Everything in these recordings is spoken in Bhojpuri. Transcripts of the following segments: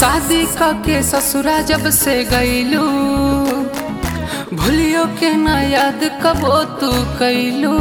शादी के ससुरा जब से गईलू, भूलियो के ना याद कबो तू कैलू।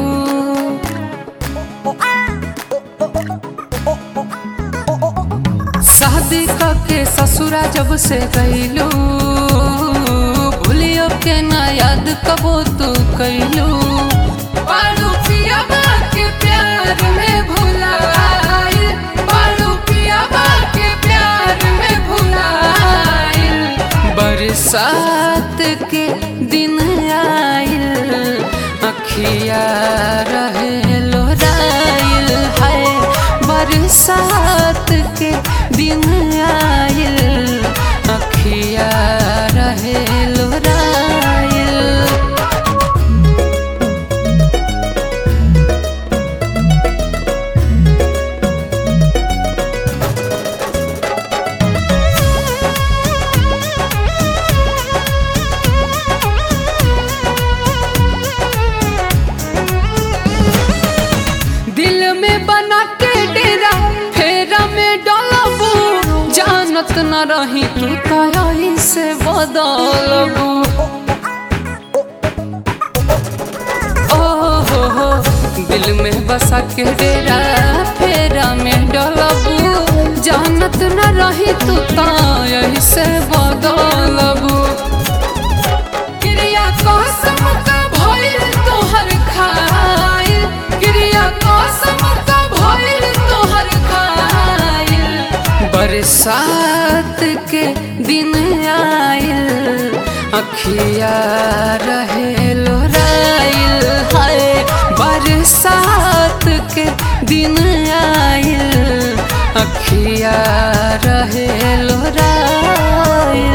शादी के ससुरा जब से गईलू, भूलियो के ना याद कबो तू कैलू। पारू पिया के प्यार में भुलाइल, पारू पिया के प्यार में भुलाइल। बरसात के दिन आइल, अखिया रहे लोराइल है। बरसात के दिन आइल, अखिया रहे लोराइल। दिल में बना के डेरा फेरा में डलबू, जानत न रही तू तही से बदलबू। ओहो दिल में बसा के डेरा फेरा में डलबू, जानत न रही तू तही से बदलबू। क्रिया कसम का भइल तोहर खाइल, क्रिया कसम का भइल तोहर खाइल। बरसात के दिन आइल, अखिया रहे लोराइल है। बरसात के दिन आइल, अखिया रहे लोराइल।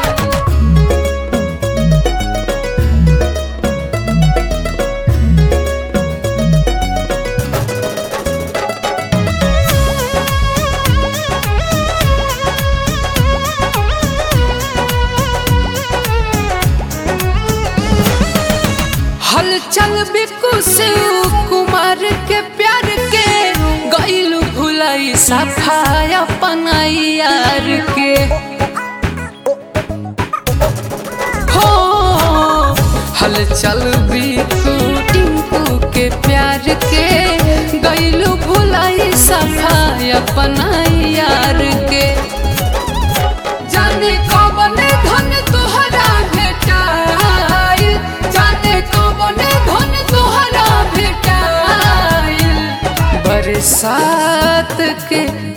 हलचल बिकु शिव कुमार के प्यार के गईलू भुलाई, सफाई अपन यार के। हो हलचल बिकु टिंकू के प्यार के गईलू भुलाई, सफाई अपन यार के। जाने कौन धन तोहरा भेटाइल, जाने कौन धन तोहरा भेटाइल। बरसात के